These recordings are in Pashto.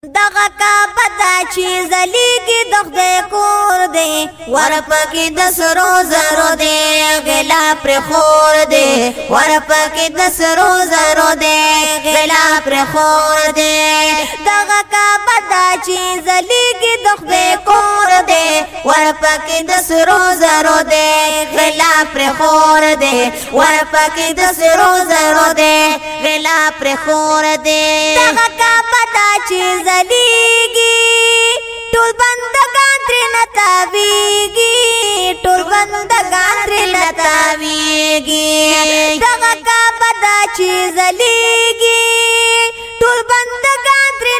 دغه کعبه دا چې زلیږي د خدای کور دی ورپکې د سرو زرو دی غلا پرې خور دی ورپکې د سرو زرو دی غلا پرې خور دی دغه کعبه دا چې زلیږي د خدای کور دی ورپکې د سرو زرو دی غلا پرې خور دی ورپکې د سرو زرو دی غلا پرې خور دی دغه کعبه دا چې زلیږي ټول بندگان ترې تاویږي ټول بندگان ترې تاویږي دغه کعبه دا چې زلیږي ټول بندگان ترې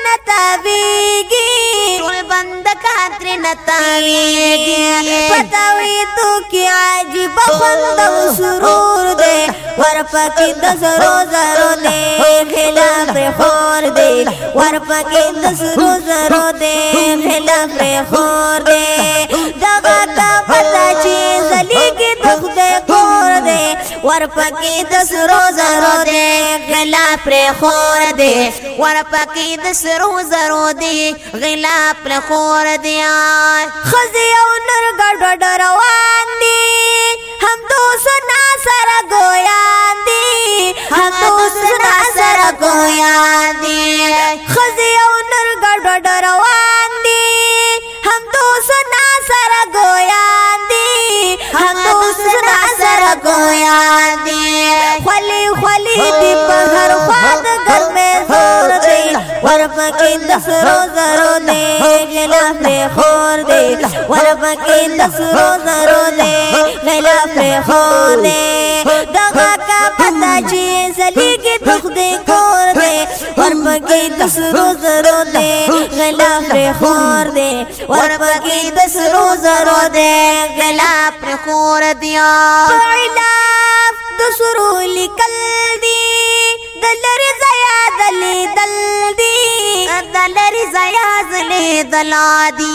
تاویږي ټول بندگان ترې تاویږي پتاوي تو کې عجیب خوند او سرور دی ورپکې د سرو زرو دی غلا پرې خور دی ورپکې د سرو زرو دی غلا پرې خور دی دغه کعبه دا چې زلیږي د خدای کور دی ورپکې د سرو زرو دی غلا پرې خور دی ورپکې د سرو زرو دی غلا پرې خور دی ښځې او نر ګډوډ روان دي هم دوستنا سره ګویان دي هم دوستنا سره ګویان دي ښځې او نر ګډوډ روان دي هم دوستنا سره ګویان دي هم دوستنا سره ګویان دي خولې خولې دي په هر خوا د ګرمۍ زور دی ورپکې د سرو زرو دی غلا پرې خور دی ورپکې د سرو زرو دی غلا پرې خور دی دغه کعبه دا چې زلیږي د خدای کور دی ورپکې د سرو زرو دی غلا پرې خور دی ورپکې د سرو زرو دی غلا پرې خور دی غلاف د سرو لیکل دی د لرې ځایه د لیدل دی د لرې ځایه د لیدل دی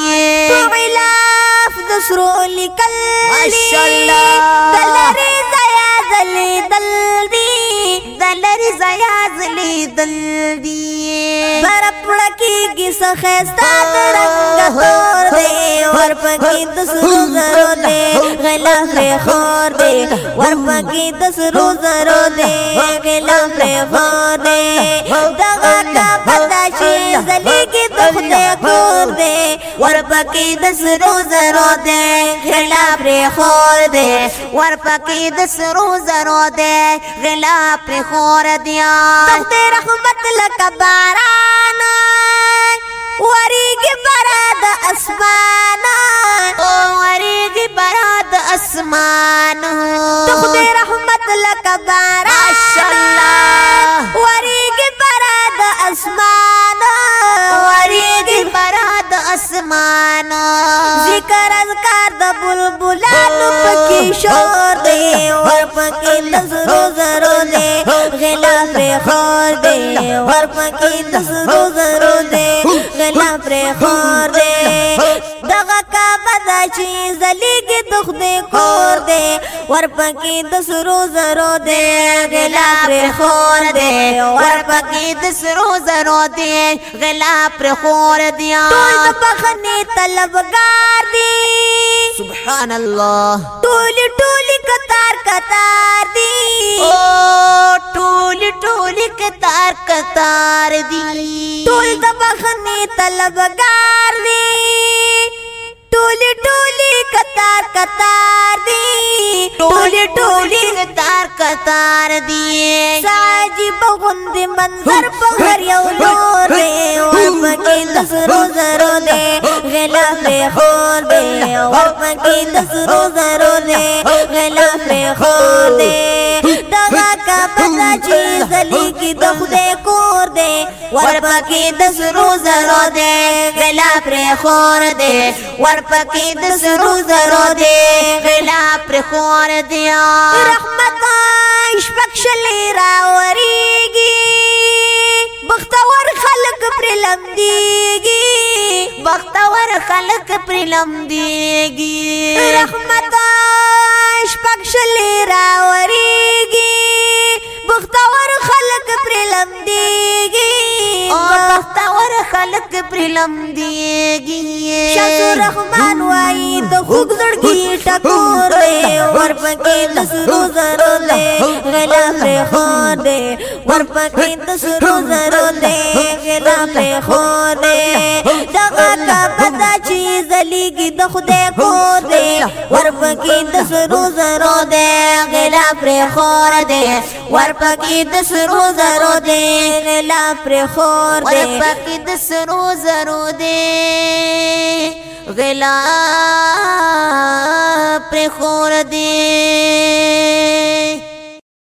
غلاف د سرو لیکل دی د لرې ځایه د لیدل دی د لرې ځایه د لیدل دی برف لکېږي څه ښایسته د رنګه تور دی ورپکې د سرو زرو دی غلا پرې خور دی ورپکې د سرو زرو دی غلا پرې خور دی دغه کعبه دا چې زلیږي د خدای کور دی ورپکې د سرو زرو دی غلا پرې خور دی ورپکې د سرو زرو دی غلا پرې خور دی تخت رحمت لکه باران وریږي برا د اسمان وریږي برا د اسمان تخت رحمت لکه باران ماشاءالله وریږي برا د اسمان وریږي برا د اسمان ذکر اذکار د بلبلانو پکې شور دی ورپکې د سرو زرو دی غلا پرې خور دی ورپکې د سرو زرو دی غلا پرې خور دی دغه کعبه دا چې زلیږي د خدای کور دی ورپکې د سرو زرو دی غلا پرې خور دی ورپکې د سرو زرو دی غلا پرې خور دی ټول د بخښنې طلبګار دي سبحان الله ټول ټول کتار کتار دي ټول ټول کتار کتار دي ټول د بخښنې طلبګار دي ټول ټول کتار کتار دي ټول ټول کتار کتار دي عجیب غوندې منظر په هر یو لور دی ورپکې د سرو زرو دی غلا پرې خور دی ورپکې د سرو زرو دی غلا پرې خور دی دغه کعبه دا چې زلیږي د خدای کور دی ورپکې د سرو زرو دی غلا پرې خور دی ورپکې د سرو زرو دی غلا پرې خور دی رحمت شپږ شلې راوریږي بختور خلک پرې لمدېږي بختور خلک پرې لمدېږي رحمت شپږ شلې راوریږي بختور خلک پرې لمدېږي بختور خلق پر لمدیږي شمس الرحمن وای د خوږ زړګي ټکور دی ورپکې د سرو زرو دی غلا پر خور دی ورپکې د سرو زرو دی غلا پر خور دی دغه کعبه چې زلیږي د خدای کور دی ورپکې د سرو زرو دی غلا پر خور دی ورپکې د سرو زرو دی غلا پر خور دی ورپکې د سرو زرو دی غلا پر خور دی